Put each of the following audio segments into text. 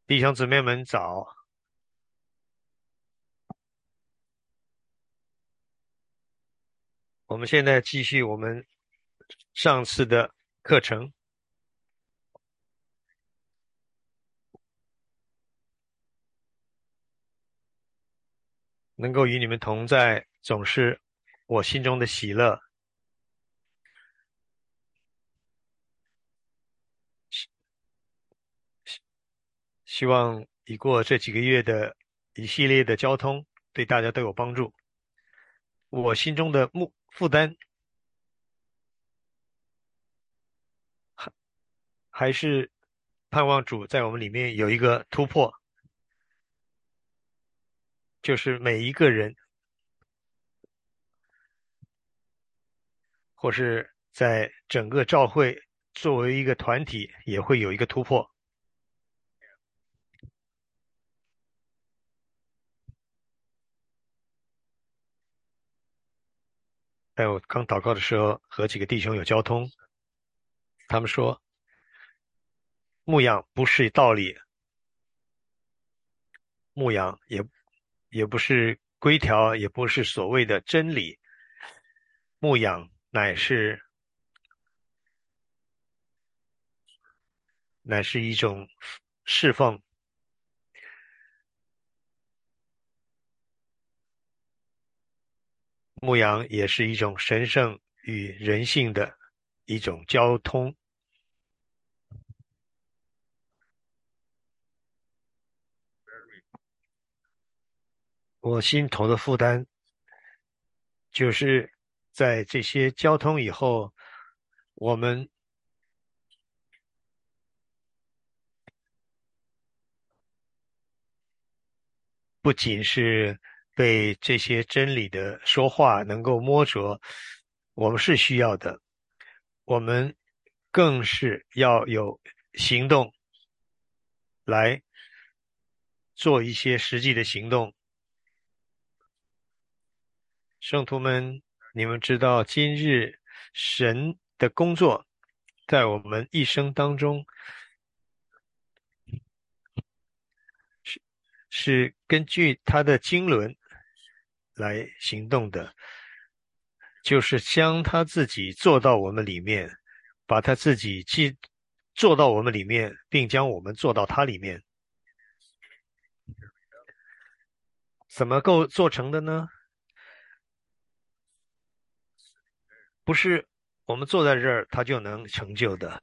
弟兄姊妹们早，我们现在继续我们上次的课程，能够与你们同在，总是我心中的喜乐。希望已过这几个月的一系列的交通，对大家都有帮助。我心中的负担还是盼望主在我们里面有一个突破，就是每一个人或是在整个教会作为一个团体，也会有一个突破。在我刚祷告的时候，和几个弟兄有交通，他们说牧养不是道理，牧养也不是规条，也不是所谓的真理，牧养乃是一种侍奉，牧养也是一种神圣与人性的一种交通。我心头的负担就是在这些交通以后，我们不仅是被这些真理的说话能够摸着，我们是需要的，我们更是要有行动来做一些实际的行动。圣徒们，你们知道，今日神的工作在我们一生当中是根据他的经纶来行动的，就是将他自己做到我们里面，把他自己既做到我们里面，并将我们做到他里面。怎么够做成的呢？不是我们坐在这儿，他就能成就的，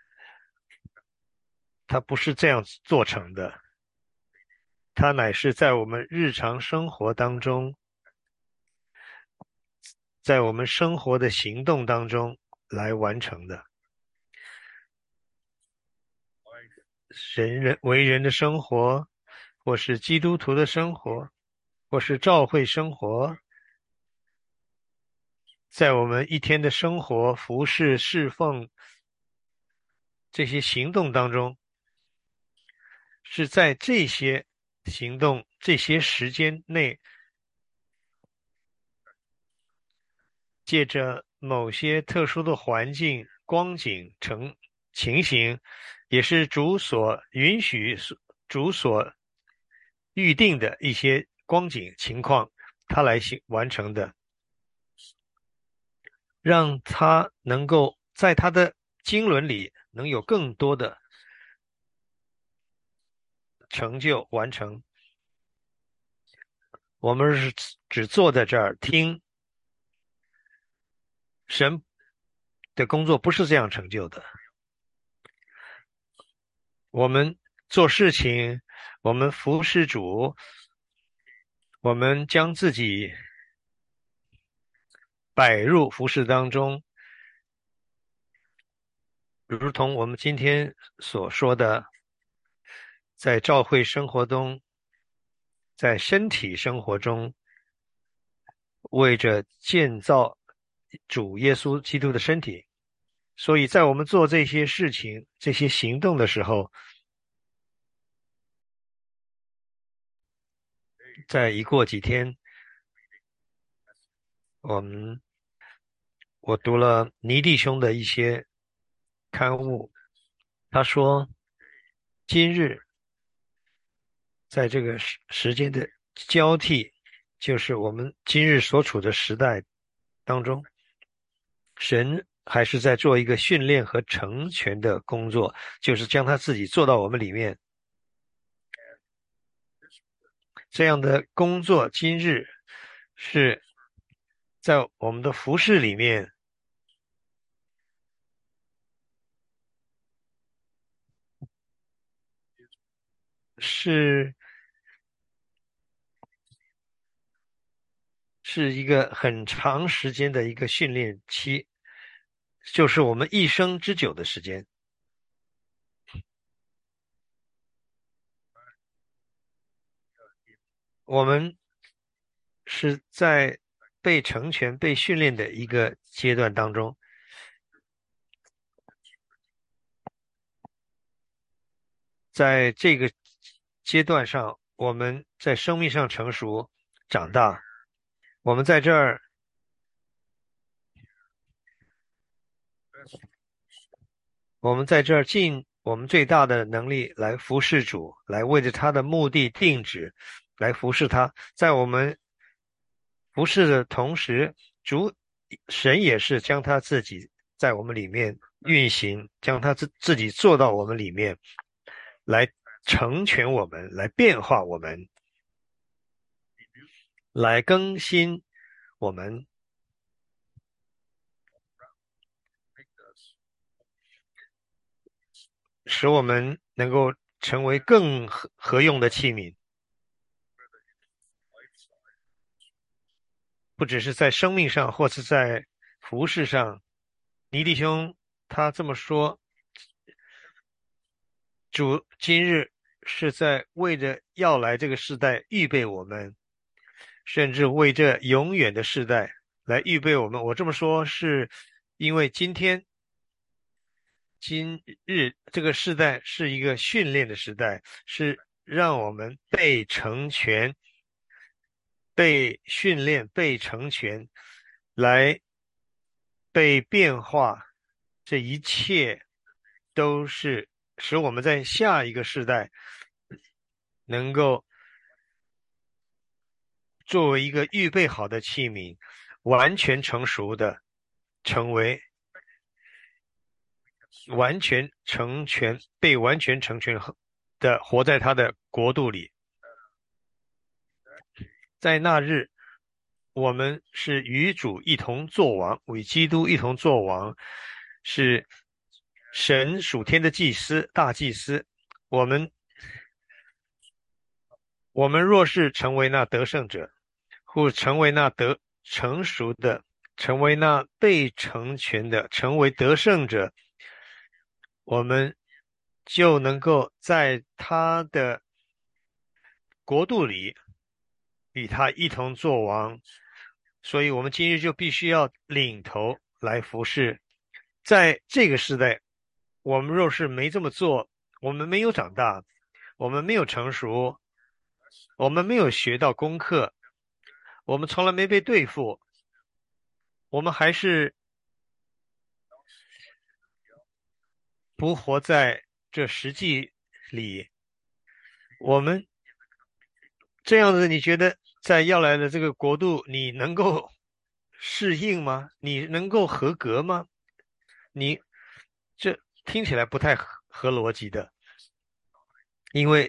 他不是这样做成的，他乃是在我们日常生活当中，在我们生活的行动当中来完成的。为人的生活，或是基督徒的生活，或是教会生活，在我们一天的生活、服侍、侍奉这些行动当中，是在这些行动、这些时间内，借着某些特殊的环境、光景、情形，也是主所允许、主所预定的一些光景情况，他来完成的。让他能够在他的经纶里能有更多的成就完成。我们是只坐在这儿听神的工作，不是这样成就的。我们做事情，我们服侍主，我们将自己摆入服侍当中，如同我们今天所说的，在教会生活中，在身体生活中，为着建造主耶稣基督的身体。所以在我们做这些事情、这些行动的时候，在一过几天，我们我读了倪弟兄的一些刊物，他说，今日在这个时间的交替，就是我们今日所处的时代当中，神还是在做一个训练和成全的工作，就是将他自己做到我们里面。这样的工作，今日是在我们的服饰里面是是一个很长时间的一个训练期，就是我们一生之久的时间。我们是在被成全、被训练的一个阶段当中，在这个阶段上，我们在生命上成熟、长大。我们在这儿，我们在这儿尽我们最大的能力来服侍主，来为着他的目的定旨，来服侍他。在我们服侍的同时，神也是将他自己在我们里面运行，将他自己做到我们里面，来成全我们，来变化我们，来更新我们，使我们能够成为更合用的器皿。不只是在生命上，或是在服饰上。尼弟兄他这么说，主今日是在为着要来这个世代预备我们，甚至为这永远的世代来预备我们。我这么说是因为今日这个时代是一个训练的时代，是让我们被成全、被训练、被成全，来被变化。这一切都是使我们在下一个世代能够作为一个预备好的器皿，完全成熟的成为完全成全、被完全成全的活在他的国度里。在那日，我们是与主一同作王，与基督一同作王，是神属天的祭司、大祭司。我们我们若是成为那得胜者，或成为那得成熟的，成为那被成全的，成为得胜者，我们就能够在他的国度里与他一同作王。所以，我们今日就必须要领头来服侍。在这个时代，我们若是没这么做，我们没有长大，我们没有成熟，我们没有学到功课，我们从来没被对付，我们还是不活在这实际里。我们这样子，你觉得在要来的这个国度，你能够适应吗？你能够合格吗？你这听起来不太合逻辑的，因为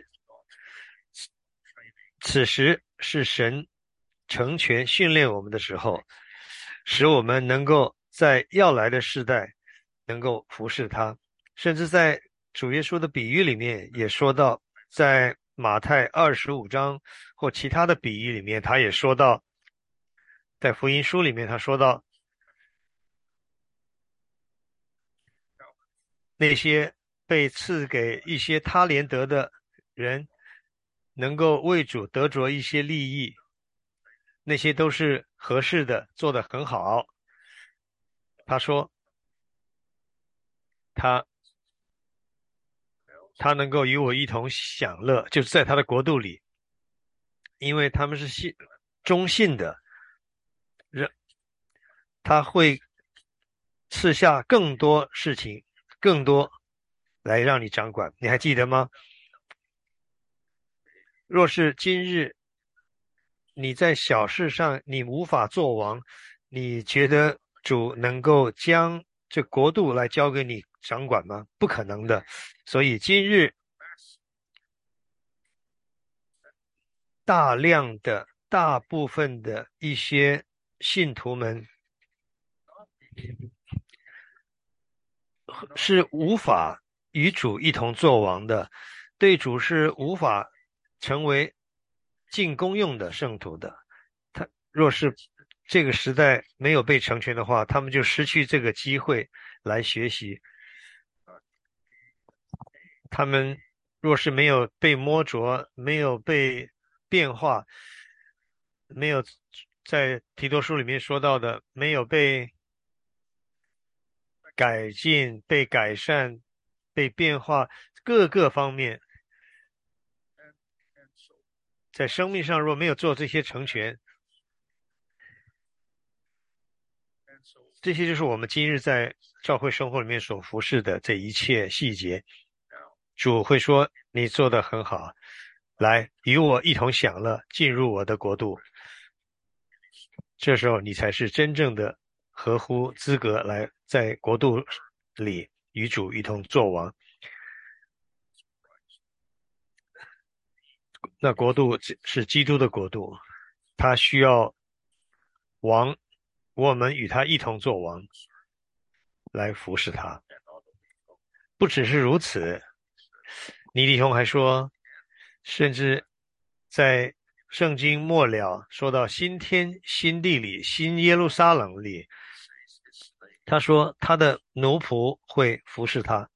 此时是神成全训练我们的时候，使我们能够在要来的世代能够服侍他。甚至在主耶稣的比喻里面也说到，在马太25章或其他的比喻里面，他也说到，在福音书里面他说到，那些被赐给一些他连得的人，能够为主得着一些利益，那些都是合适的，做得很好。他说他他能够与我一同享乐，就是在他的国度里，因为他们是忠信的，人他会赐下更多事情，更多来让你掌管。你还记得吗？ 若是今日你在小事上你无法做王，你觉得主能够将这国度来交给你掌管吗？不可能的。所以今日大部分的一些信徒们是无法与主一同作王的，对主是无法成为尽公用的圣徒的。他若是这个时代没有被成全的话，他们就失去这个机会来学习。他们若是没有被摸着，没有被变化，没有在提多书里面说到的，没有被改进、被改善、被变化，各个方面，在生命上若没有做这些成全，这些就是我们今日在教会生活里面所服侍的这一切细节。主会说：“你做得很好，来与我一同享乐，进入我的国度。”这时候你才是真正的合乎资格来在国度里与主一同作王。那国度是基督的国度，他需要王，我们与他一同作王，来服侍他。不只是如此，尼弟兄还说，甚至在圣经末了说到新天新地里，新耶路撒冷里，他说他的奴仆会服侍他。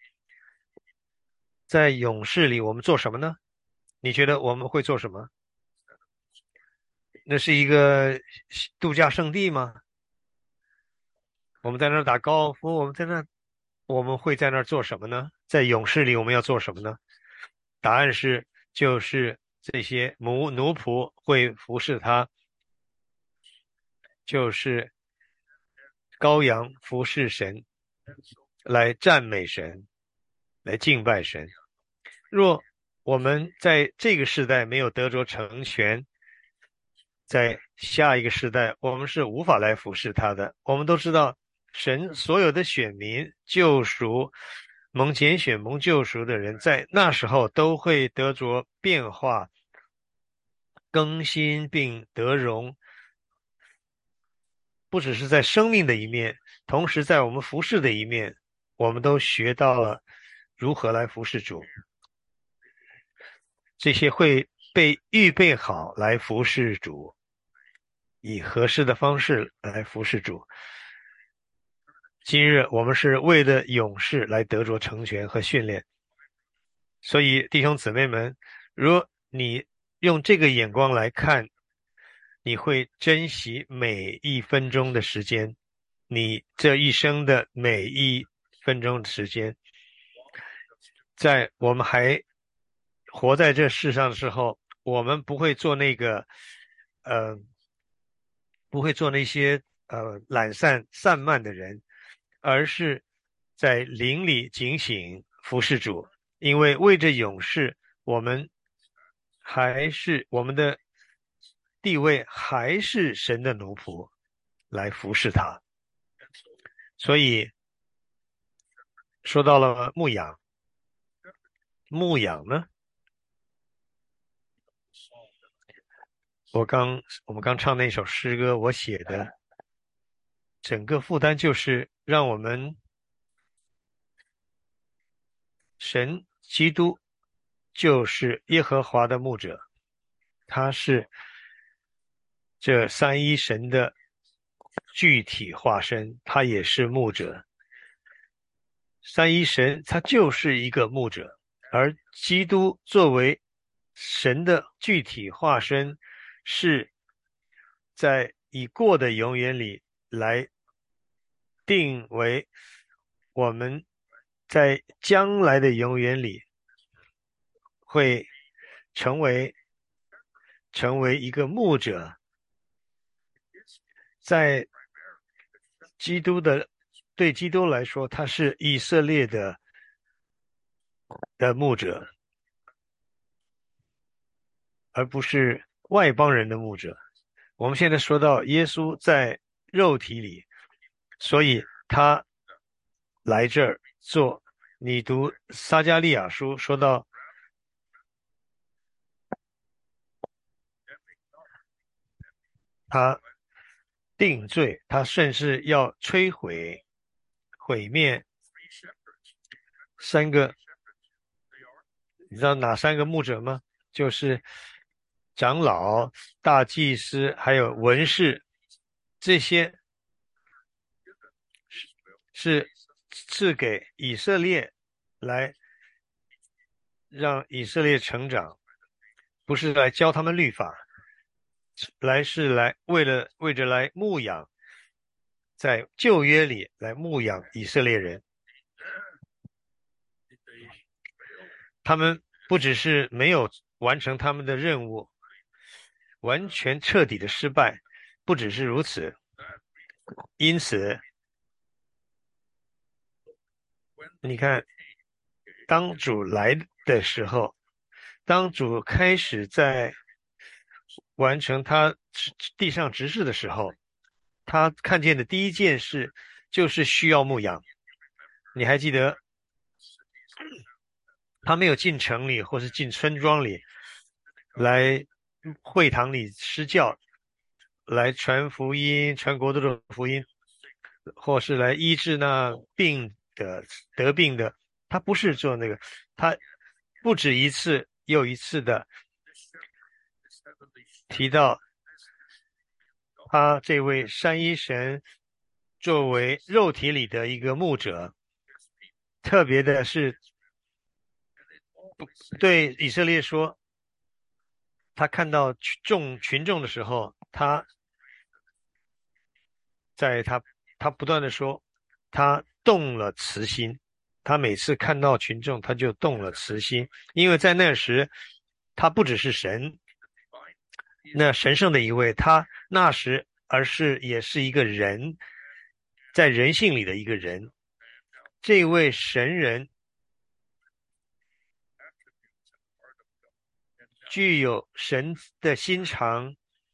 在勇士里，我们做什么呢？你觉得我们会做什么？那是一个度假胜地吗？我们在那儿打高尔夫，我们会在那儿做什么呢？在勇士里，我们要做什么呢？答案是，就是这些奴仆会服侍他，就是羔羊服侍神，来赞美神，来敬拜神。若我们在这个时代没有得着成全，在下一个时代，我们是无法来服侍他的。我们都知道，神所有的选民、救赎、蒙拣选、蒙救赎的人，在那时候都会得着变化、更新并得荣，不只是在生命的一面，同时在我们服侍的一面，我们都学到了如何来服侍主。这些会被预备好来服侍主，以合适的方式来服侍主。今日我们是为了勇士来得着成全和训练，所以弟兄姊妹们，如果你用这个眼光来看，你会珍惜每一分钟的时间，你这一生的每一分钟的时间，在我们还活在这世上的时候，我们不会做那个，呃，不会做那些懒散漫的人，而是在灵里警醒服侍主，因为为着勇士，我们还是我们的地位还是神的奴仆来服侍他。所以说到了牧养，牧养呢，我们刚唱那首诗歌，我写的整个负担就是让我们神基督就是耶和华的牧者，他是这三一神的具体化身，他也是牧者。三一神他就是一个牧者，而基督作为神的具体化身，是在已过的永远里来定为我们在将来的永远里会成为一个牧者，在基督的对基督来说，他是以色列的牧者。 而不是外邦人的牧者。我们现在说到耶稣在肉体里，所以他来这儿做。你读撒加利亚书说到他定罪，他甚至要摧毁、毁灭三个，你知道哪三个牧者吗？就是长老、大祭司还有文士，这些是赐给以色列来让以色列成长，不是来教他们律法，是来为着来牧养，在旧约里来牧养以色列人。他们不只是没有完成他们的任务，完全彻底的失败，不只是如此。因此，你看，当主来的时候，当主开始在完成他地上执事的时候，他看见的第一件事就是需要牧养。你还记得，他没有进城里或是进村庄里来会堂里施教，来传福音、传国度的福音，或是来医治那得病的。他不是做那个，他不止一次又一次的提到他这位三一神作为肉体里的一个牧者，特别的是对以色列说，他看到群众的时候，他不断的说，他动了慈心。他每次看到群众，他就动了慈心，因为在那时，他不只是神，那神圣的一位，他那时也是一个人，在人性里的一个人。这位神人具有神的心肠，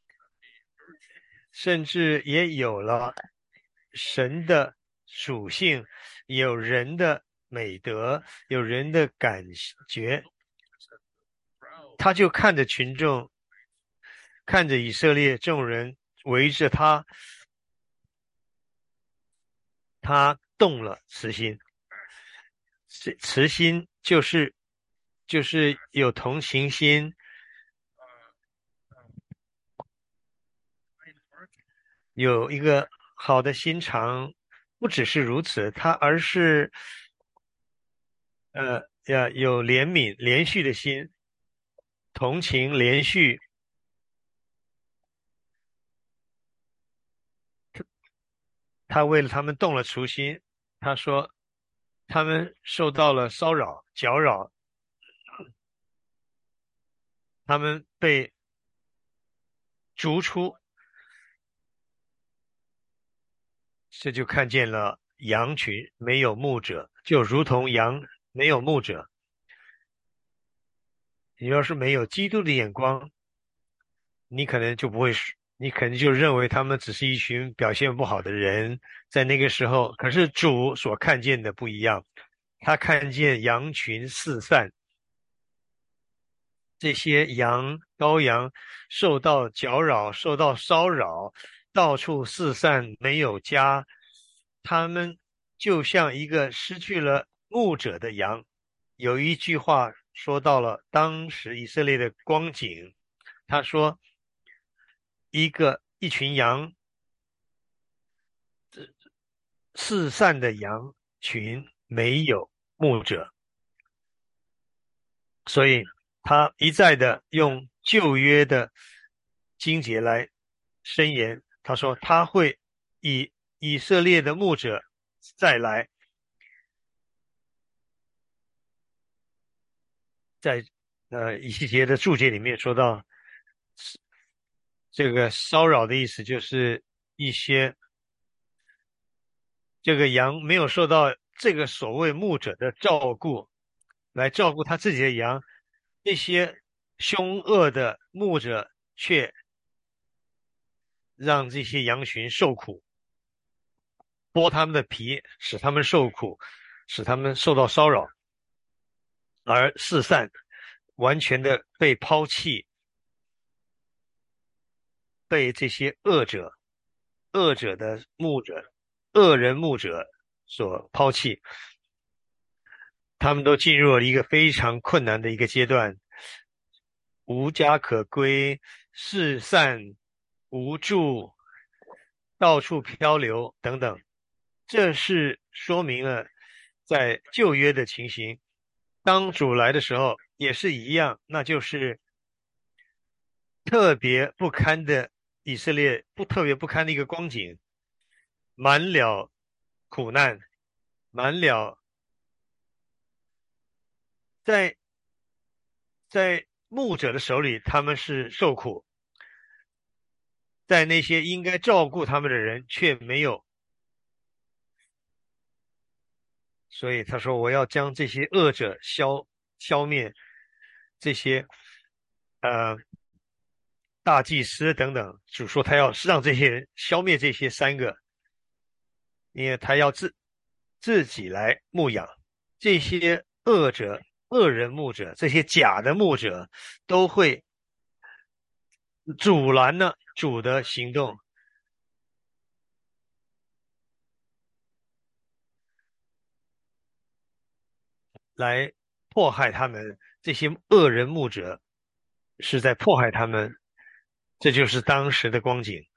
甚至也有了神的属性，有人的美德，有人的感觉。他就看着群众，看着以色列众人围着他，他动了慈心。慈心就是有同情心，有一个好的心肠。不只是如此，而是要有怜悯、连续的心，同情、连续。他为了他们动了慈心。他说他们受到了骚扰、搅扰，他们被逐出，这就看见了羊群没有牧者，就如同羊没有牧者。你要是没有基督的眼光，你可能就不会，你可能就认为他们只是一群表现不好的人，在那个时候。可是主所看见的不一样，他看见羊群四散，这些羔羊受到搅扰，受到骚扰，到处四散，没有家。他们就像一个失去了牧者的羊。有一句话说到了当时以色列的光景，他说一群羊，四散的羊群没有牧者。所以他一再的用旧约的经节来申言。他说他会以色列的牧者再来。在以西结的注解里面说到，这个骚扰的意思就是一些这个羊没有受到这个所谓牧者的照顾，来照顾他自己的羊。这些凶恶的牧者却让这些羊群受苦，剥他们的皮，使他们受苦，使他们受到骚扰，而四散，完全的被抛弃，被这些恶者的牧者、恶人牧者所抛弃。他们都进入了一个非常困难的一个阶段，无家可归，四散无助，到处漂流等等。这是说明了在旧约的情形，当主来的时候也是一样，那就是特别不堪的以色列特别不堪的一个光景，满了苦难，满了在在牧者的手里，他们是受苦，在那些应该照顾他们的人却没有。所以他说：“我要将这些恶者消灭，这些呃大祭司等等。”主说他要让这些人消灭这些三个，因为他要自己来牧养这些恶者、恶人牧者，这些假的牧者都会阻拦了主的行动，来迫害他们。这些恶人牧者是在迫害他们，这就是当时的光景。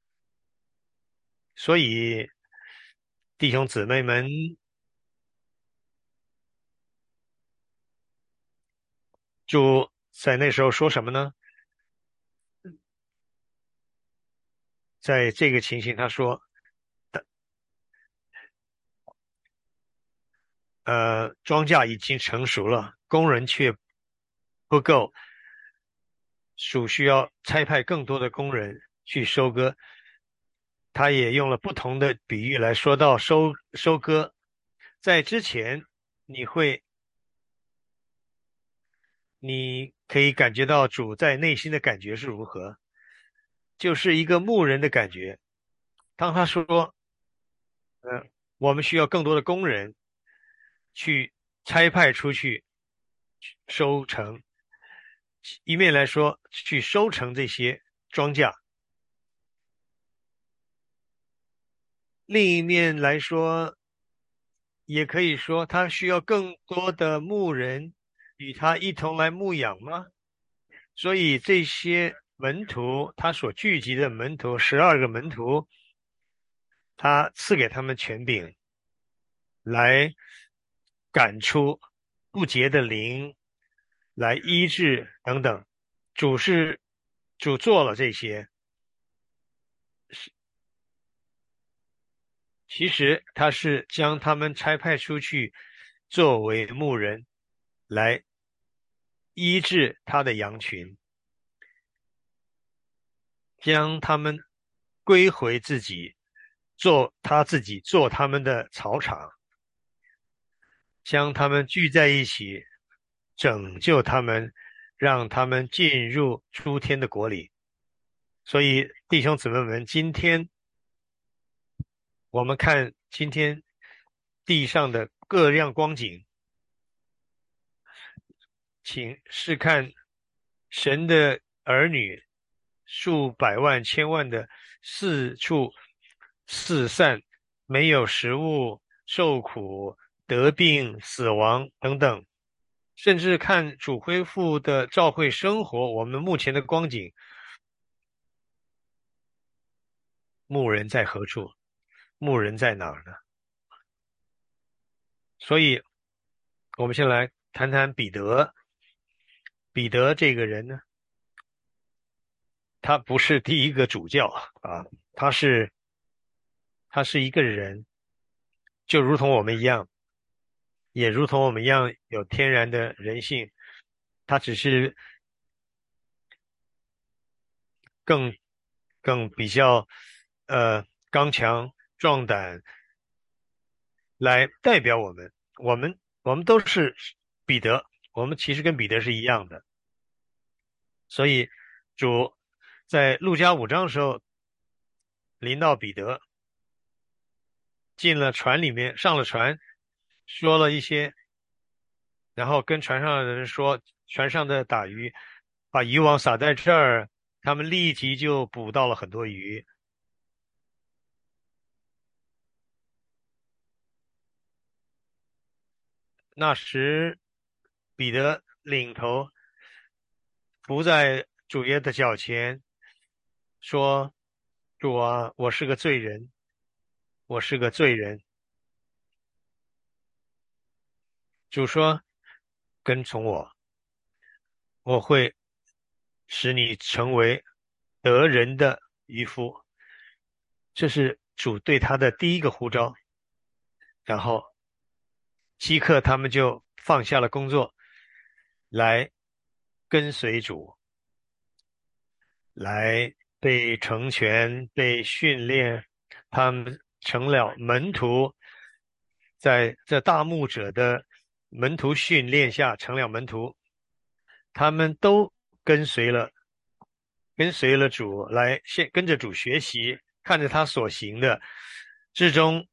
所以，弟兄姊妹们，主在那时候说什么呢？在这个情形，他说：庄稼已经成熟了，工人却不够，属需要差派更多的工人去收割。他也用了不同的比喻来说到收割。在之前，你会，你可以感觉到主在内心的感觉是如何，就是一个牧人的感觉。当他说，我们需要更多的工人去差派出去收成，一面来说去收成这些庄稼，另一面来说，也可以说他需要更多的牧人与他一同来牧养吗？所以这些门徒，他所聚集的门徒，12个门徒，他赐给他们权柄来赶出不洁的灵，来医治等等。主是主做了这些，其实他是将他们差派出去作为牧人来医治他的羊群，将他们归回自己，做他们的草场，将他们聚在一起，拯救他们，让他们进入诸天的国里。所以，弟兄姊妹们，今天我们看今天地上的各样光景，请试看神的儿女数百万、千万的四处四散，没有食物、受苦、得病、死亡等等，甚至看主恢复的教会生活，我们目前的光景，牧人在何处？牧人在哪儿呢？所以，我们先来谈谈彼得。彼得这个人呢，他不是第一个主教啊，他是他是一个人，就如同我们一样，也如同我们一样有天然的人性，他只是更更比较刚强壮胆来代表我们。我们都是彼得，我们其实跟彼得是一样的。 所以主在路加5章的时候临到彼得，进了船里面，上了船，说了一些，然后跟船上的人说，船上的打鱼，把渔网撒在这儿，他们立即就捕到了很多鱼。那时，彼得领头伏在主耶的脚前，说：“主啊，我是个罪人，我是个罪人。”主说：“跟从我，我会使你成为得人的渔夫。”这是主对他的第一个呼召。然后即刻他们就放下了工作，来跟随主，来被成全、被训练，他们成了门徒，在这大牧者的门徒训练下成了门徒，他们都跟随了，跟随了主，跟着主学习，看着他所行的，至终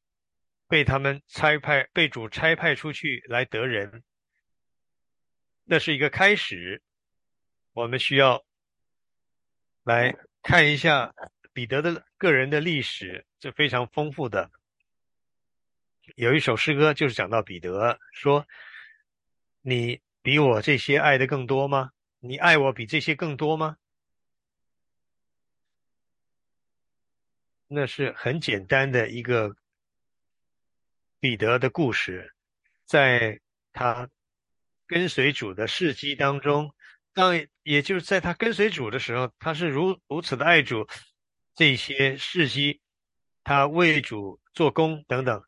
被主差派出去来得人，那是一个开始。我们需要来看一下彼得的个人的历史，是非常丰富的。有一首诗歌就是讲到彼得说：“你比我这些爱的更多吗？你爱我比这些更多吗？”那是很简单的一个彼得的故事，在他跟随主的事迹当中，也就是在他跟随主的时候，他是如此的爱主，这些事迹，他为主做工等等。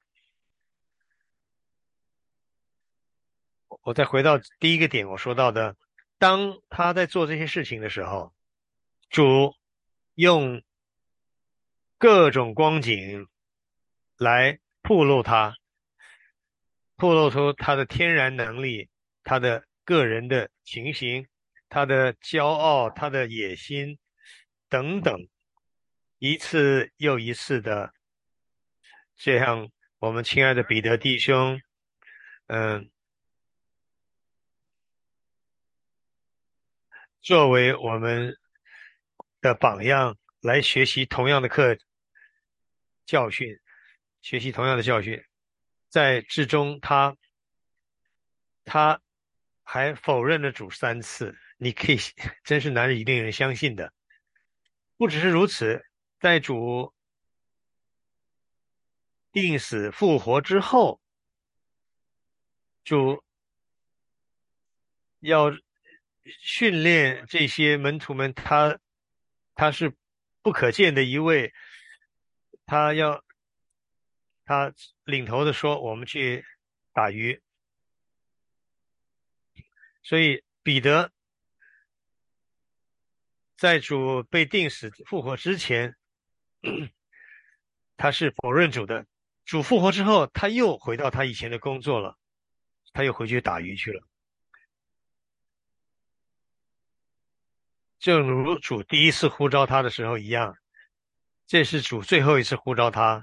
我再回到第一个点，我说到的，当他在做这些事情的时候，主用各种光景来暴露出他的天然能力，他的个人的情形，他的骄傲，他的野心等等，一次又一次的，这样我们亲爱的彼得弟兄，嗯，作为我们的榜样来学习同样的教训，学习同样的教训，在之中他还否认了主3次，你可以真是难以令人相信的。不只是如此，在主定死复活之后，主要训练这些门徒们，他是不可见的一位，他要他领头的说，我们去打鱼。所以彼得在主被定死复活之前，他是否认主的。主复活之后，他又回到他以前的工作了，他又回去打鱼去了。正如主第一次呼召他的时候一样，这是主最后一次呼召他。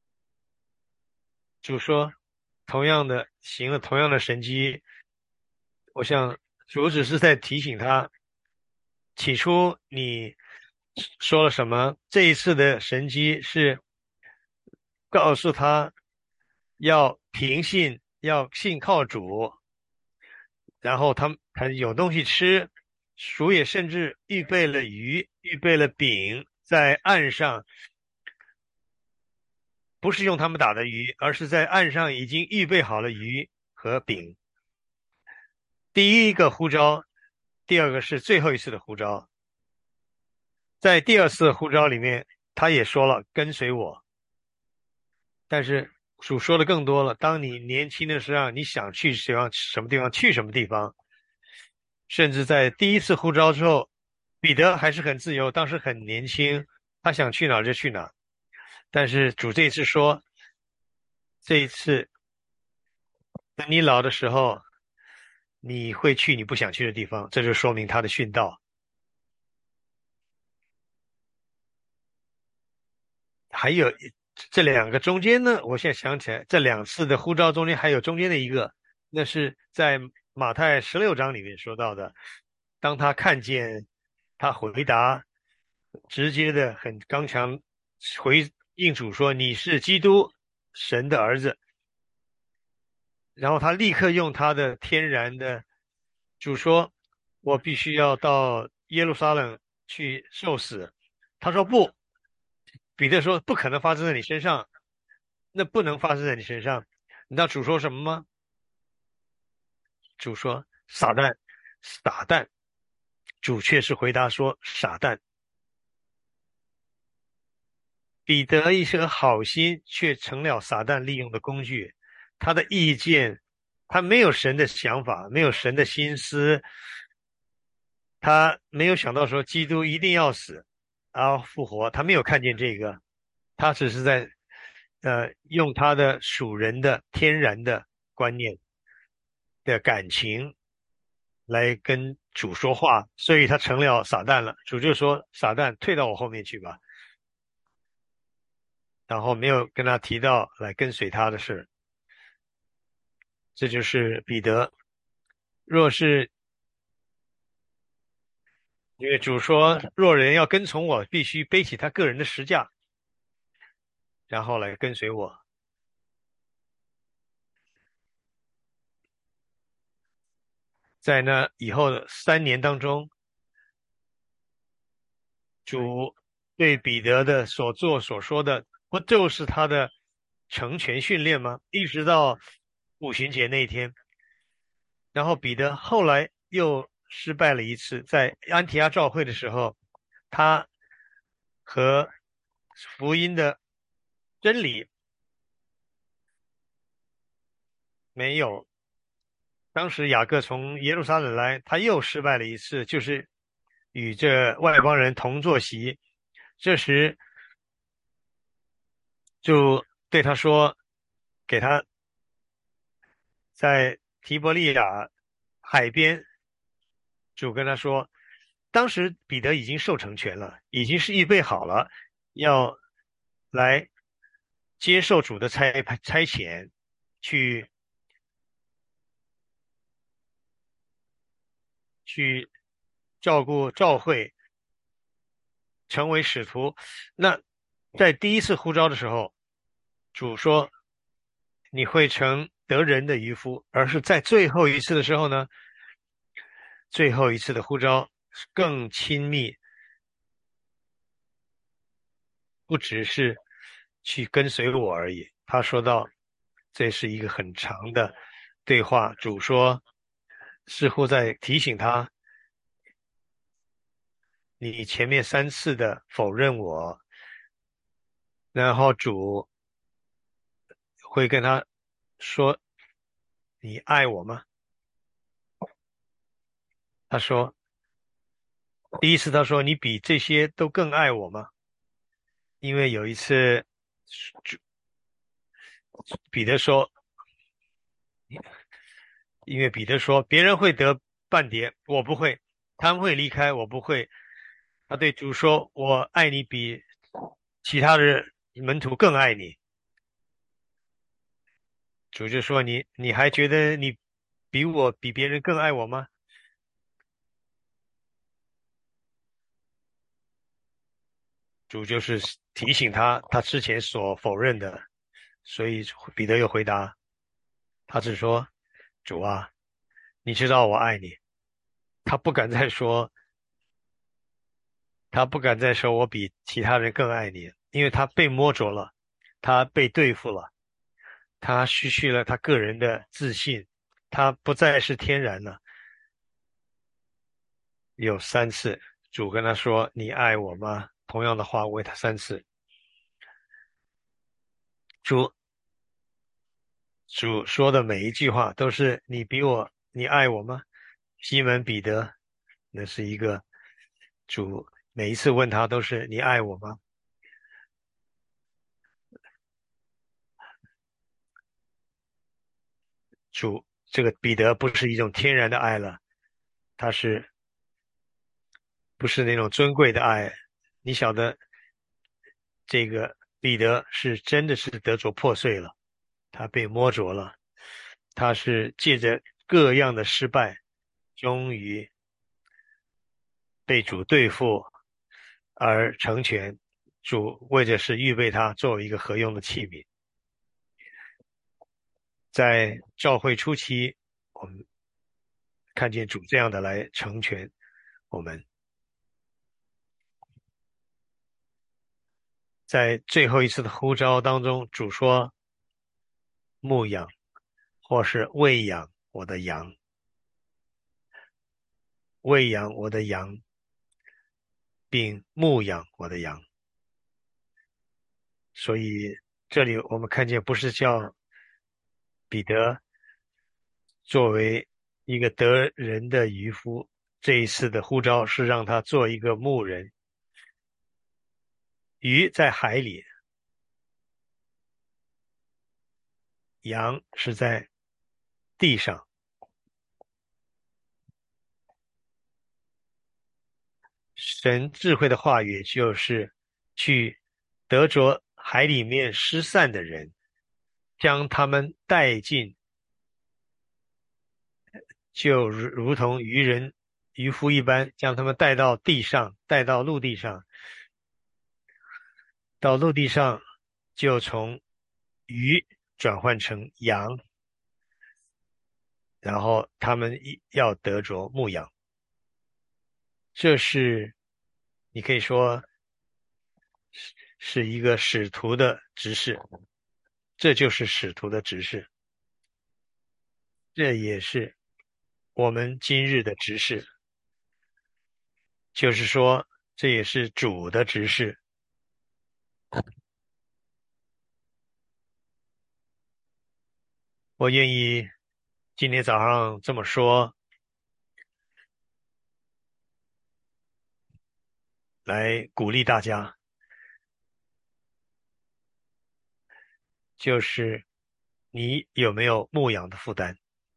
主说，同样的行了同样的神迹，我想主只是在提醒他，起初你说了什么？这一次的神迹是告诉他要凭信，要信靠主，然后他有东西吃，主也甚至预备了鱼，预备了饼在岸上，不是用他们打的鱼，而是在岸上已经预备好了鱼和饼。第一个呼召，第二个是最后一次的呼召。在第二次呼召里面，他也说了跟随我，但是主说的更多了。当你年轻的时候，你想去什么地方去什么地方，甚至在第一次呼召之后，彼得还是很自由，当时很年轻，他想去哪儿就去哪儿。但是主这一次说，这一次等你老的时候，你会去你不想去的地方，这就说明他的训导。 还有这两个中间呢，我现在想起来，这两次的呼召中间还有中间的一个，那是在马太16章里面说到的。当他看见他回答直接的、很刚强回应主说你是基督神的儿子，然后他立刻用他的天然的主说，我必须要到耶路撒冷去受死。他说不，彼得说不可能发生在你身上，那不能发生在你身上。你知道主说什么吗？主说撒旦，撒旦。主却是回答说傻蛋。彼得一颗好心，却成了撒旦利用的工具。他的意见，他没有神的想法，没有神的心思，他没有想到说基督一定要死，然后复活，他没有看见这个，他只是在用他的属人的天然的观念的感情来跟主说话，所以他成了撒旦了。主就说：“撒旦，退到我后面去吧。”然后没有跟他提到来跟随他的事。这就是彼得。若是因为主说，若人要跟从我，必须背起他个人的十架，然后来跟随我。在那以后的3年当中，主对彼得的所做所说的，不就是他的成全训练吗？一直到五旬节那一天，然后彼得后来又失败了一次，在安提阿教会的时候，他和福音的真理没有。当时雅各从耶路撒冷来，他又失败了一次，就是与这外邦人同坐席。这时就对他说，给他在提伯利亚海边，主跟他说，当时彼得已经受成全了，已经是预备好了，要来接受主的差遣，去去照顾教会，成为使徒。那在第一次呼召的时候，主说你会成得人的渔夫，而是在最后一次的时候呢，最后一次的呼召更亲密，不只是去跟随我而已。他说到，这是一个很长的对话。主说，似乎在提醒他，你前面3次的否认我，然后主会跟他说，你爱我吗？他说，第一次他说，你比这些都更爱我吗？因为有一次，主彼得说，因为彼得说别人会得半碟，我不会；他们会离开，我不会。他对主说：“我爱你比其他的门徒更爱你。”主就说：“你还觉得你比别人更爱我吗？”主就是提醒他他之前所否认的，所以彼得又回答，他只说：“主啊，你知道我爱你。”他不敢再说他不敢再说我比其他人更爱你，因为他被摸着了，他被对付了，他失去了他个人的自信，他不再是天然了。有3次，主跟他说：“你爱我吗？”同样的话问他3次。主主说的每一句话都是你爱我吗？西门彼得，那是一个主每一次问他都是你爱我吗？主这个彼得不是一种天然的爱了，他是不是那种尊贵的爱？你晓得这个彼得是真的是得着破碎了，他被摸着了，他是借着各样的失败，终于被主对付而成全。主为的是预备他作为一个合用的器皿。在教会初期，我们看见主这样的来成全我们。在最后一次的呼召当中，主说：牧养或是喂养我的羊，喂养我的羊，并牧养我的羊。所以这里我们看见，不是叫彼得作为一个得人的渔夫，这一次的呼召是让他做一个牧人。鱼在海里，羊是在地上。神智慧的话语就是去得着海里面失散的人，将他们带进，就如同渔夫一般，将他们带到地上，带到陆地上。到陆地上就从鱼转换成羊，然后他们要得着牧养。这是你可以说是一个使徒的执事，这就是使徒的执事，这也是我们今日的执事，就是说这也是主的执事。我愿意今天早上这么说，来鼓励大家，就是你有没有牧养的负担？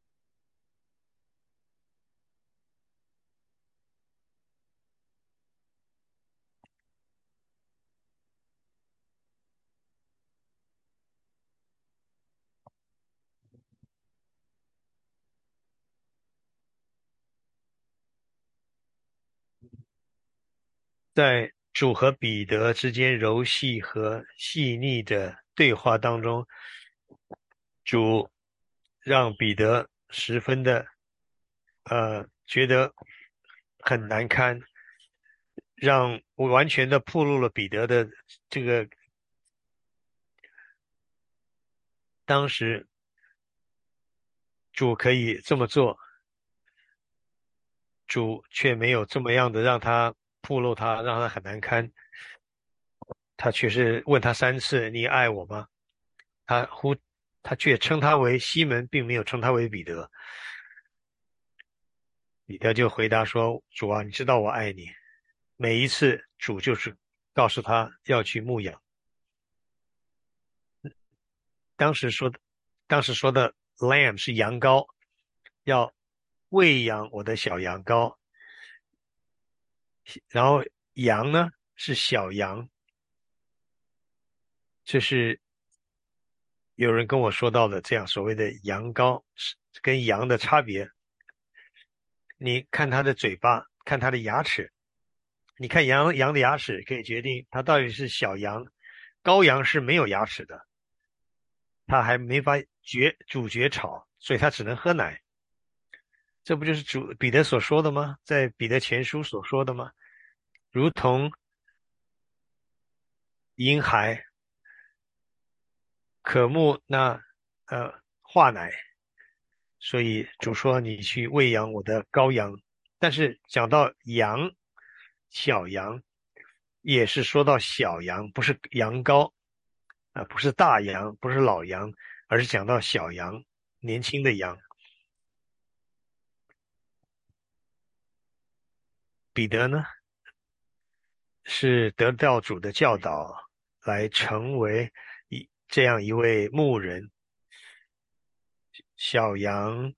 在主和彼得之间柔细和细腻的对话当中，主让彼得十分的觉得很难堪，让我完全的暴露了彼得的这个当时主可以这么做，主却没有这么样的让他暴露他，让他很难堪。他却是问他3次：“你爱我吗？”他呼，他却称他为西门，并没有称他为彼得。彼得就回答说：“主啊，你知道我爱你。”每一次主就是告诉他要去牧养。当时说的，当时说的 lamb 是羊羔，要喂养我的小羊羔。然后羊呢是小羊，这是有人跟我说到的这样所谓的羊羔是跟羊的差别。你看它的嘴巴，看它的牙齿，你看羊的牙齿可以决定它到底是小羊，羔羊是没有牙齿的，它还没法煮绝草，所以它只能喝奶。这不就是彼得所说的吗？在彼得前书所说的吗？如同婴孩渴慕那化奶，所以主说你去喂养我的羔羊。但是讲到羊，小羊也是说到小羊，不是羊羔不是大羊，不是老羊，而是讲到小羊，年轻的羊。彼得呢，是得到主的教导，来成为这样一位牧人。小羊、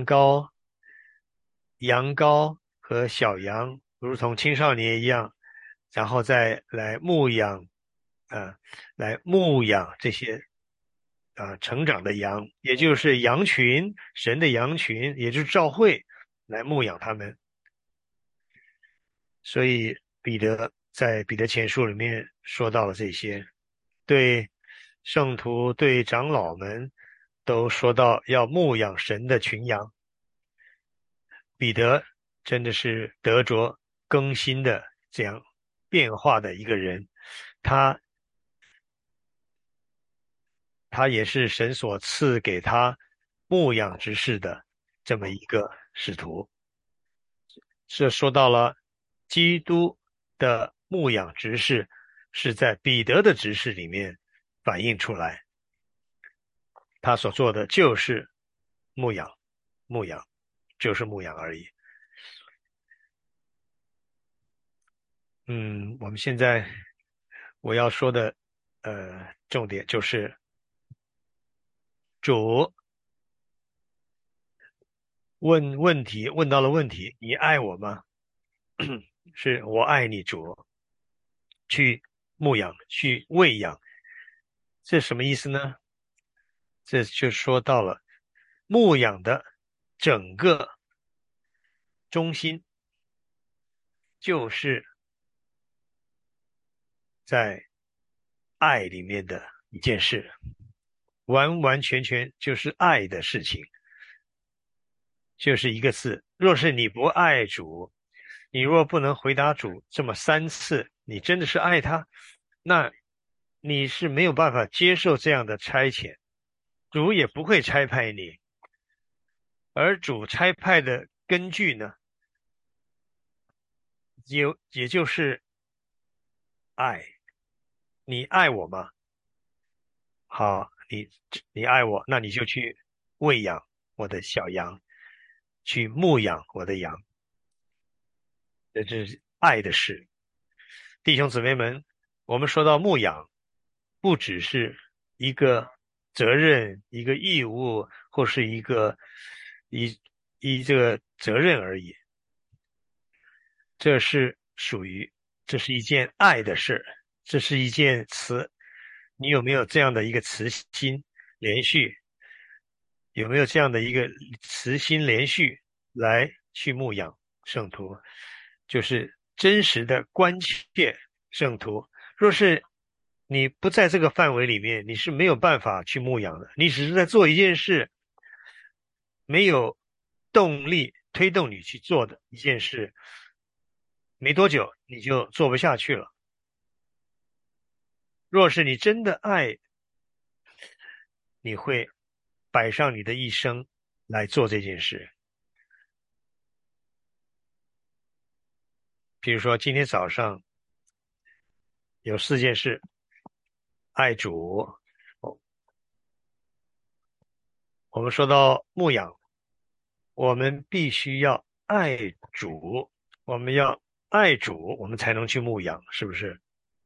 羊羔和小羊，如同青少年一样，然后再来牧养啊，来牧养这些成长的羊，也就是羊群，神的羊群，也就是教会来牧养他们。所以彼得在彼得前书里面说到了这些，对圣徒、对长老们都说到要牧养神的群羊。彼得真的是得着更新的这样变化的一个人，他他也是神所赐给他牧养之事的这么一个使徒。这说到了基督的牧养执事是在彼得的执事里面反映出来，他所做的就是牧养，牧养就是牧养而已。我们现在我要说的重点就是主问问题，问到了问题，你爱我吗？是我爱你，主，去牧养，去喂养，这什么意思呢？这就说到了牧养的整个中心，就是在爱里面的一件事，完完全全就是爱的事情，就是一个字。若是你不爱主，你若不能回答主这么3次，你真的是爱他，那你是没有办法接受这样的差遣，主也不会差派你。而主差派的根据呢，也就是爱。你爱我吗？好，你爱我，那你就去喂养我的小羊，去牧养我的羊，这是爱的事。弟兄姊妹们，我们说到牧养，不只是一个责任、一个义务，或是一这个责任而已，这是属于这是一件爱的事，这是一件慈。你有没有这样的一个慈心连续？有没有这样的一个慈心连续来去牧养圣徒？就是真实的关切圣徒。若是你不在这个范围里面，你是没有办法去牧养的。你只是在做一件事，没有动力推动你去做的一件事，没多久你就做不下去了。若是你真的爱，你会摆上你的一生来做这件事。比如说今天早上有4件事：爱主，我们说到牧养，我们必须要爱主，我们要爱主，我们才能去牧养，是不是？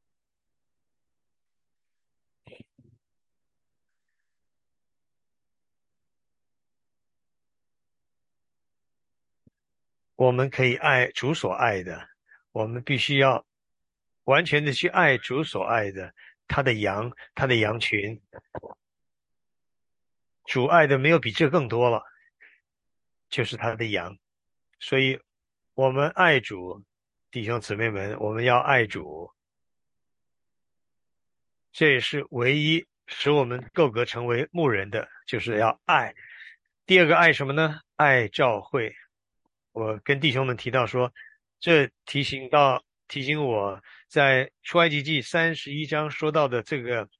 我们可以爱主所爱的，我们必须要完全的去爱主所爱的，他的羊，他的羊群，主爱的没有比这更多了，就是他的羊。所以，我们爱主，弟兄姊妹们，我们要爱主，这也是唯一使我们够格成为牧人的，就是要爱。第二个爱什么呢？爱教会。我跟弟兄们提到说，这提醒我在出埃及记31章说到的这个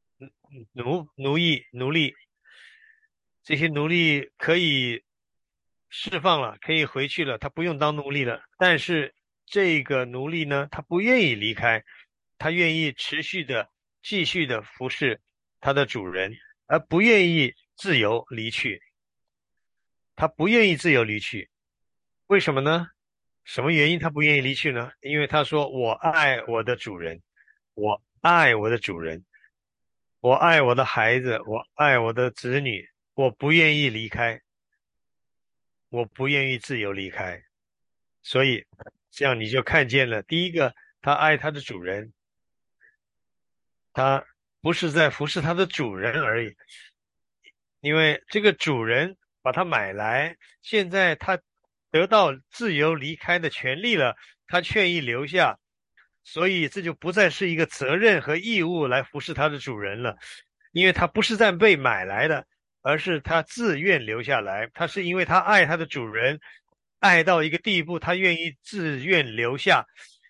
奴隶，这些奴隶可以释放了，可以回去了，他不用当奴隶了。但是这个奴隶呢，他不愿意离开，他愿意持续的、继续的服侍他的主人，而不愿意自由离去。他不愿意自由离去，为什么呢？什么原因他不愿意离去呢？因为他说：“我爱我的主人，我爱我的主人，我爱我的孩子，我爱我的子女，我不愿意离开，我不愿意自由离开。”所以，这样你就看见了，第一个，他爱他的主人， 他不是在服侍他的主人而已，因为这个主人把他买来，现在他得到自由离开的权利了，他愿意留下，所以这就不再是一个责任和义务来服侍他的主人了，因为他不是在被买来的，而是他自愿留下来，他是因为他爱他的主人，爱到一个地步，他愿意自愿留下，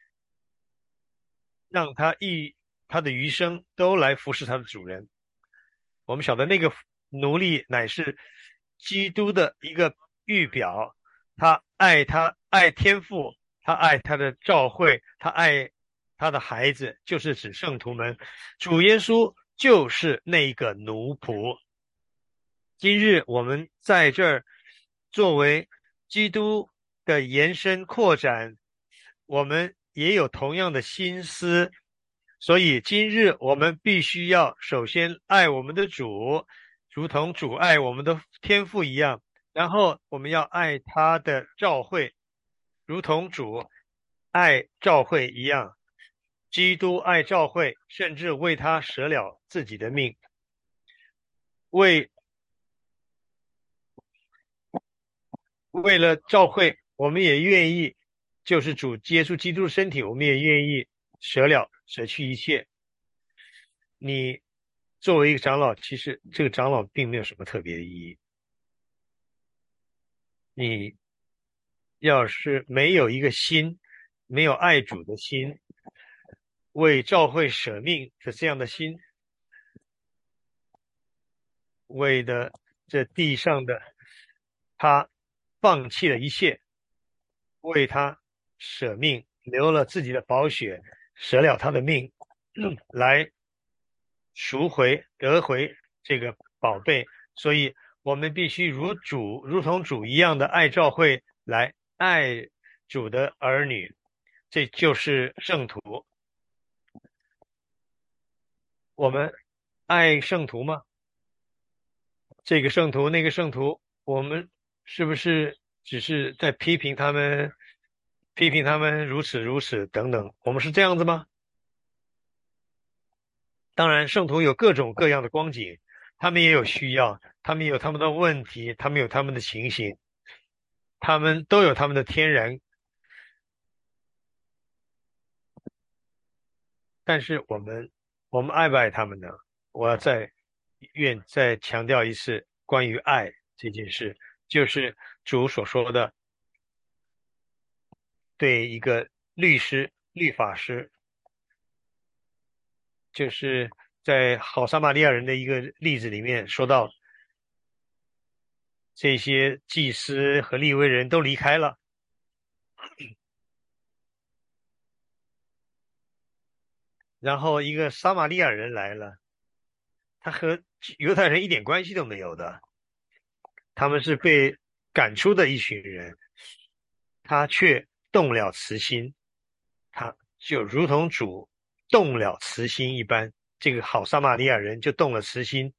让他的余生都来服侍他的主人。我们晓得那个奴隶乃是基督的一个预表，他爱天父，他爱他的教会，他爱他的孩子，就是指圣徒们。主耶稣就是那个奴仆。今日我们在这儿作为基督的延伸扩展，我们也有同样的心思，所以今日我们必须要首先爱我们的主，如同主爱我们的天父一样，然后我们要爱他的教会，如同主爱教会一样。基督爱教会，甚至为他舍了自己的命，为为了教会，我们也愿意，就是主接触基督的身体，我们也愿意舍去一切。你作为一个长老，其实这个长老并没有什么特别的意义。你要是没有一个心，没有爱主的心，为教会舍命的这样的心，为的这地上的他放弃了一切，为他舍命，流了自己的宝血，舍了他的命，来赎回、得回这个宝贝。所以，我们必须如同主一样的爱教会，来爱主的儿女，这就是圣徒。我们爱圣徒吗？这个圣徒，那个圣徒，我们是不是只是在批评他们如此如此等等？我们是这样子吗？当然，圣徒有各种各样的光景，他们也有需要，他们有他们的问题，他们有他们的情形，他们都有他们的天然。但是我们爱不爱他们呢？我要再强调一次关于爱这件事，就是主所说的，对一个律法师，就是在好撒玛利亚人的一个例子里面说到，这些祭司和利未人都离开了，然后一个撒玛利亚人来了，他和犹太人一点关系都没有的，他们是被赶出的一群人，他却动了慈心，他就如同主动了慈心一般，这个好撒玛利亚人就动了慈心。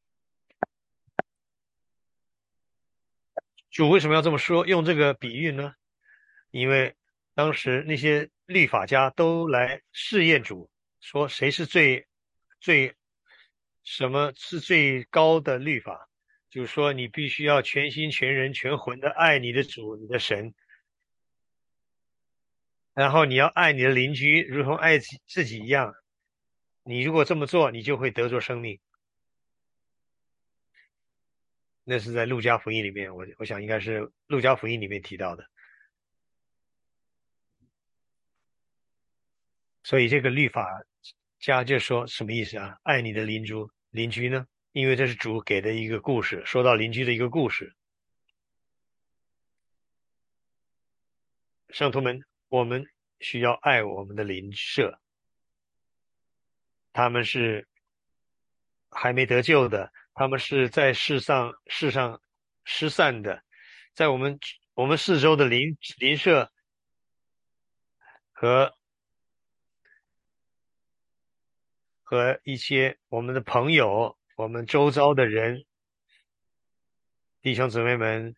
主为什么要这么说，用这个比喻呢？因为当时那些律法家都来试验主，说谁是最什么是最高的律法？就是说你必须要全心全人全魂的爱你的主，你的神，然后你要爱你的邻居，如同爱自己一样。你如果这么做，你就会得着生命。那是在路加福音里面，我想应该是路加福音里面提到的。所以这个律法家就说什么意思啊？爱你的邻居呢？因为这是主给的一个故事，说到邻居的一个故事。圣徒们，我们需要爱我们的邻舍，他们是还没得救的，他们是在世上失散的，在我们四周的邻舍和一些我们的朋友，我们周遭的人，弟兄姊妹们，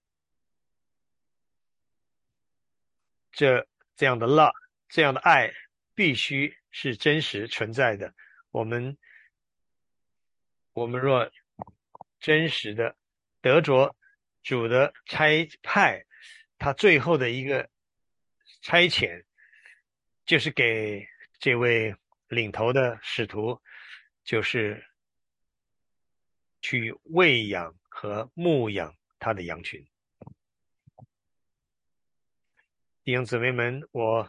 这这样的 love，这样的爱，必须是真实存在的。 我们我们若真实的得着主的差派，他最后的一个差遣，就是给这位领头的使徒，就是去喂养和牧养他的羊群。弟兄姊妹们，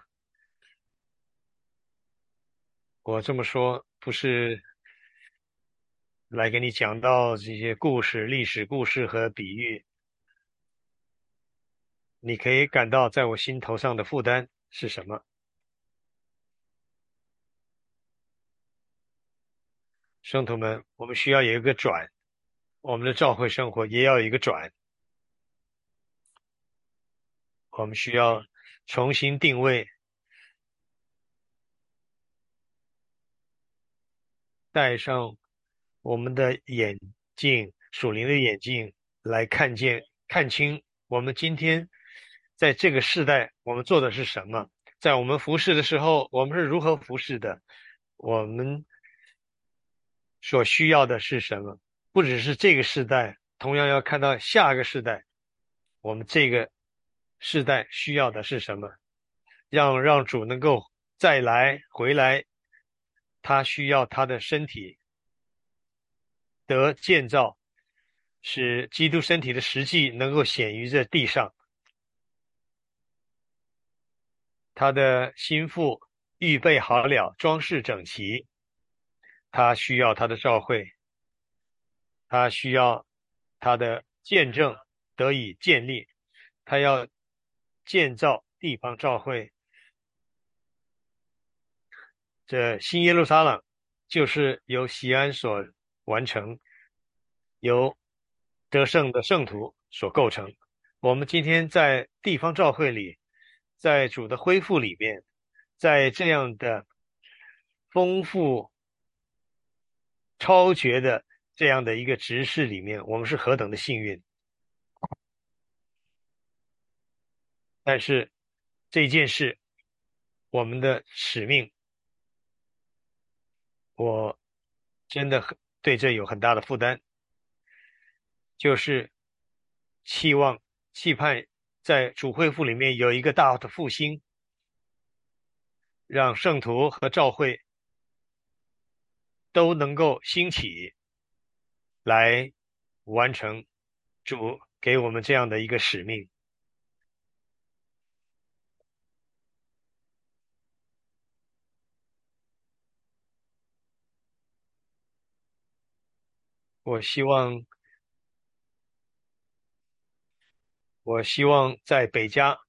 我这么说不是来给你讲到这些故事、历史故事和比喻，你可以感到在我心头上的负担是什么？圣徒们，我们需要有一个转，我们的教会生活也要有一个转，我们需要重新定位，戴上我们的眼镜，属灵的眼镜，来看清我们今天在这个时代，我们做的是什么？在我们服侍的时候，我们是如何服侍的？我们所需要的是什么？不只是这个时代，同样要看到下个时代，我们这个时代需要的是什么？让主能够再来回来，他需要他的身体得建造，使基督身体的实际能够显于这地上。他的心腹预备好了，装饰整齐，他需要他的召会，他需要他的见证得以建立，他要建造地方召会。这新耶路撒冷就是由西安所完成，由得胜的圣徒所构成。我们今天在地方召会里，在主的恢复里面，在这样的丰富超绝的这样的一个执事里面，我们是何等的幸运！但是这件事，我们的使命，我真的对这有很大的负担，就是期望、期盼在主恢复里面有一个大的复兴，让圣徒和教会都能够兴起来完成主给我们这样的一个使命。我希望，我希望在北加，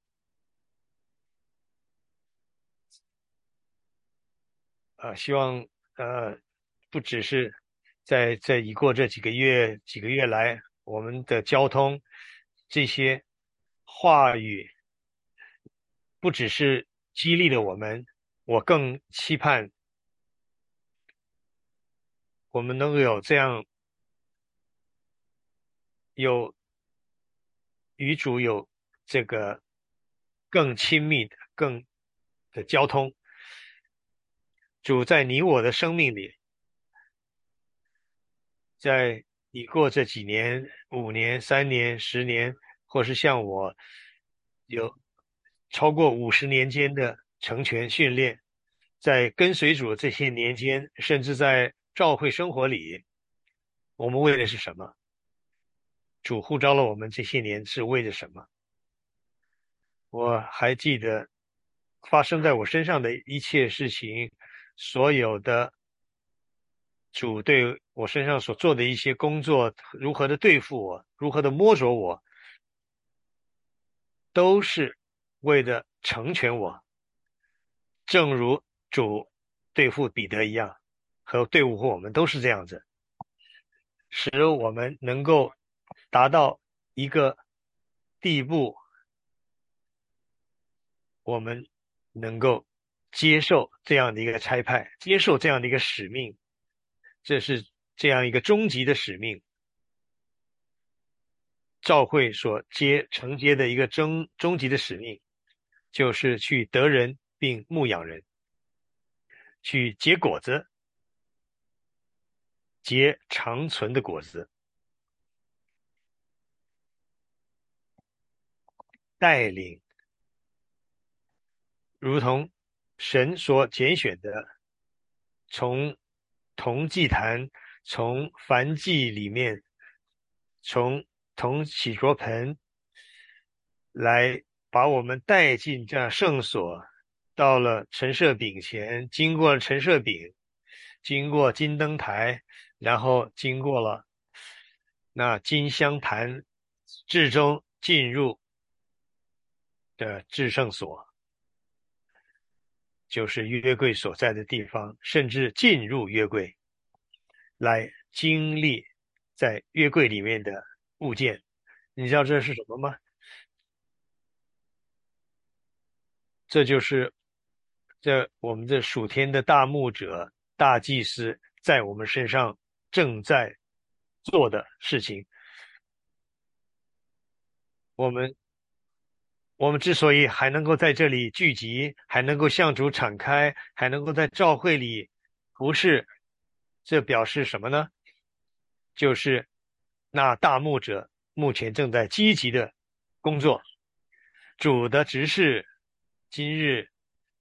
希望不只是在已过这几个月来，我们的交通这些话语，不只是激励了我们，我更期盼我们能够有这样有与主有这个更亲密的、更的交通。主在你我的生命里，在已过这几年、5年、3年、10年，或是像我有超过50年间的成全训练，在跟随主这些年间，甚至在教会生活里，我们为的是什么？主呼召了我们这些年是为了什么？我还记得发生在我身上的一切事情，所有的主对我身上所做的一些工作，如何的对付我，如何的摸着我，都是为了成全我，正如主对付彼得一样，和对付我们都是这样子，使我们能够达到一个地步，我们能够接受这样的一个差派，接受这样的一个使命，这是这样一个终极的使命，教会所承接的一个终极的使命，就是去得人并牧养人，去结果子， 结长存的果子，带领如同神所拣选的，从铜祭坛、从燔祭里面、从铜洗濯盆来把我们带进这圣所，到了陈设饼前，经过了陈设饼，经过金灯台，然后经过了那金香坛，至终进入的至圣所，就是约柜所在的地方，甚至进入约柜来经历在约柜里面的物件。你知道这是什么吗？这就是我们的属天的大牧者、大祭司在我们身上正在做的事情。我们我们之所以还能够在这里聚集，还能够向主敞开，还能够在教会里服侍，这表示什么呢？就是那大牧者目前正在积极的工作，主的执事今日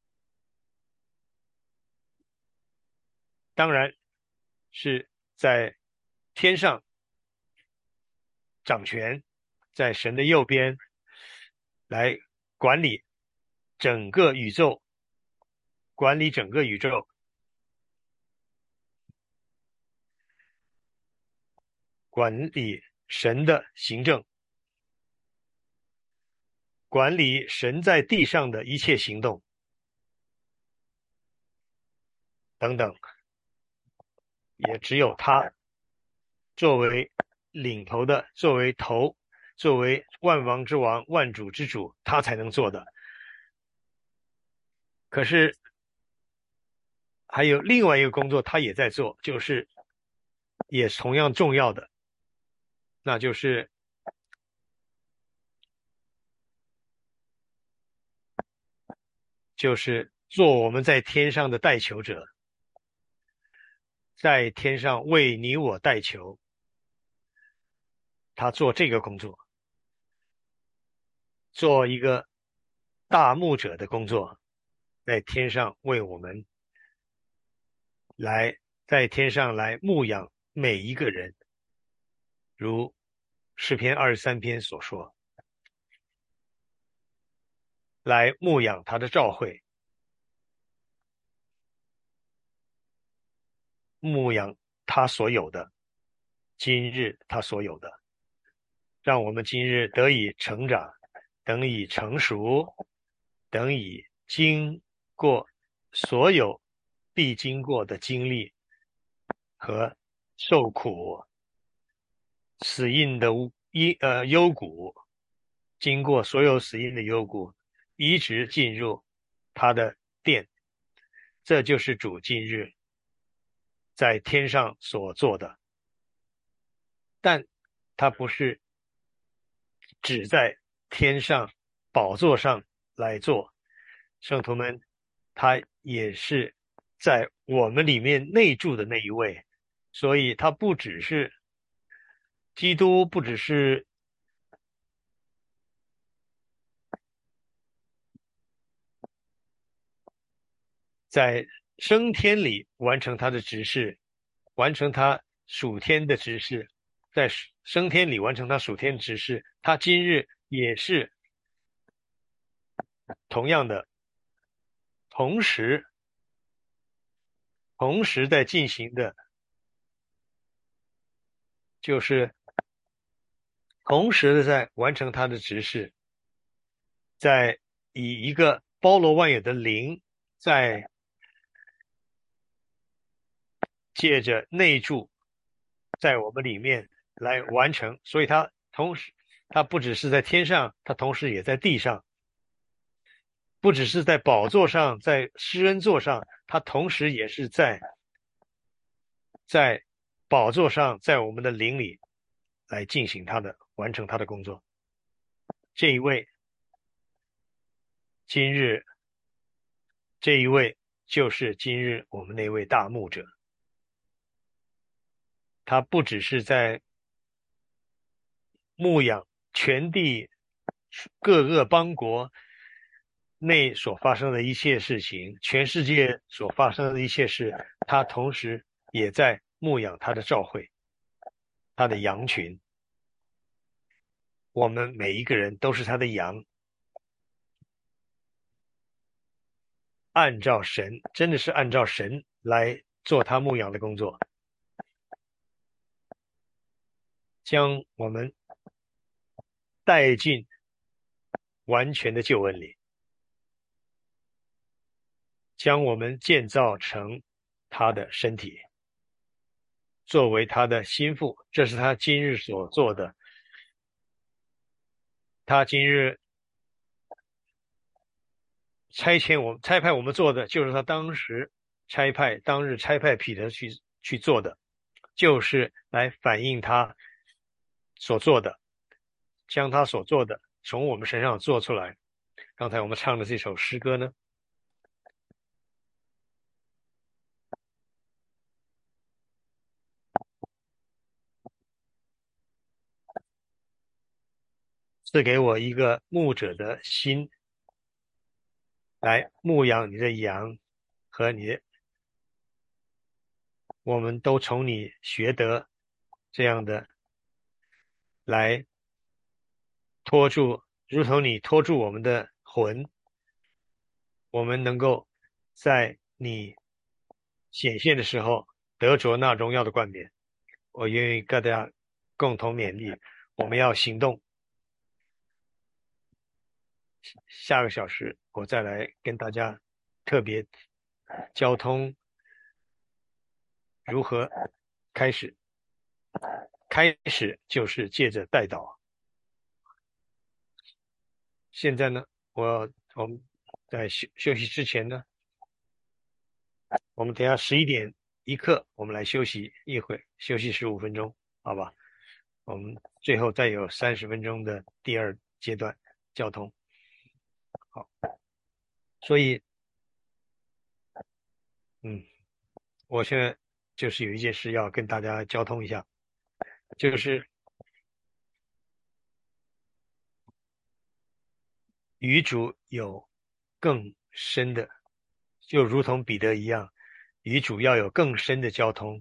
当然是在天上掌权，在神的右边来管理整个宇宙，管理整个宇宙，管理神的行政，管理神在地上的一切行动等等，也只有他作为领头的，作为头，作为万王之王、万主之主，他才能做的。可是还有另外一个工作，他也在做，就是也同样重要的，那就是做我们在天上的代求者，在天上为你我代求，他做这个工作，做一个大牧者的工作，在天上为我们来，在天上来牧养每一个人，如诗篇23篇所说，来牧养他的召会，牧养他所有的，今日他所有的，让我们今日得以成长，得以成熟，得以经过所有必经过的经历和受苦、死荫的幽谷，经过所有死荫的幽谷，一直进入他的殿。这就是主今日在天上所做的，但他不是只在天上宝座上来做，圣徒们，他也是在我们里面内住的那一位，所以他不只是基督，不只是在升天里完成他的职事，完成他属天的职事，在升天里完成他属天职事，他今日也是同样的，同时在进行的，就是同时的在完成他的职事，在以一个包罗万有的灵，在借着内住在我们里面来完成，所以他同时，他不只是在天上，他同时也在地上，不只是在宝座上，在施恩座上，他同时也是在宝座上，在我们的灵里来进行完成他的工作。这一位，今日这一位就是今日我们那位大牧者。 他不只是在牧养全地各个邦国内所发生的一切事情，全世界所发生的一切事，他同时也在牧养他的教会，他的羊群。我们每一个人都是他的羊，按照神，真的是按照神来做他牧养的工作，将我们带进完全的救恩里，将我们建造成他的身体，作为他的心腹。这是他今日所做的。他今日差派我们做的，就是他当日差派彼得去做的，就是来反映他所做的，将他所做的从我们身上做出来。刚才我们唱的这首诗歌呢，赐给我一个牧者的心，来牧养你的羊和你，我们都从你学得这样的来拖住，如同你拖住我们的魂，我们能够在你显现的时候得着那荣耀的冠冕。我愿意跟大家共同勉励，我们要行动。下个小时我再来跟大家特别交通如何开始。开始就是借着带导。现在呢，我们在休息之前呢，我们等一下11点1刻，我们来休息一会，休息15分钟，好吧？我们最后再有30分钟的第二阶段交通。好，所以，我现在就是有一件事要跟大家交通一下，就是与主有更深的，就如同彼得一样，与主要有更深的交通，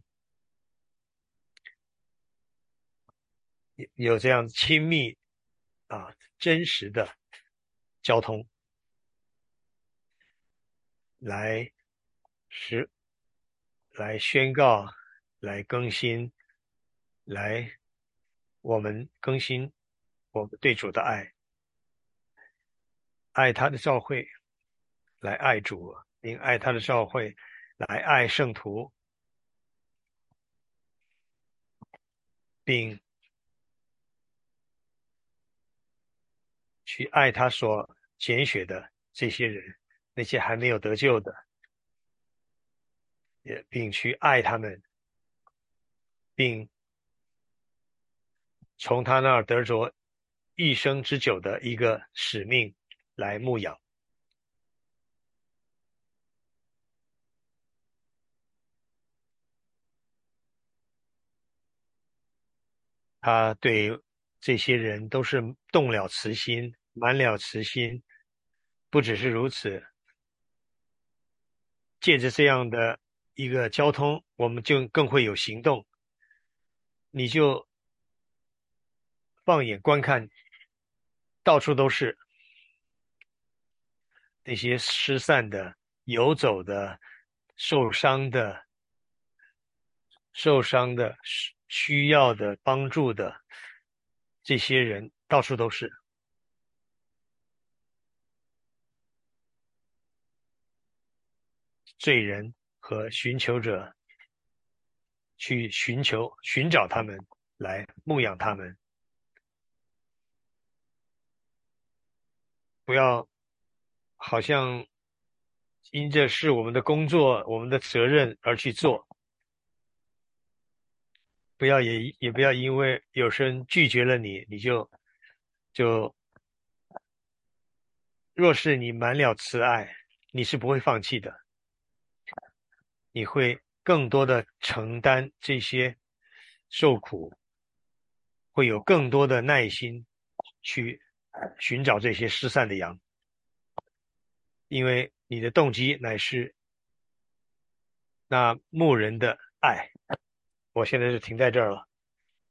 有这样亲密真实的交通，来使来宣告，来更新，来我们更新我们对主的爱，爱他的教会，来爱主，并爱他的教会，来爱圣徒，并去爱他所拣选的这些人，那些还没有得救的，也并去爱他们，并从他那儿得着一生之久的一个使命来牧养。他对这些人都是动了慈心，满了慈心。不只是如此，借着这样的一个交通，我们就更会有行动。你就放眼观看，到处都是那些失散的、游走的、受伤的、需要的帮助的这些人，到处都是罪人和寻求者，去寻找他们，来牧养他们。不要好像因这是我们的工作、我们的责任而去做，也不要因为有人拒绝了你，就若是你满了慈爱，你是不会放弃的，你会更多的承担这些受苦，会有更多的耐心去寻找这些失散的羊，因为你的动机乃是那牧人的爱。我现在就停在这儿了。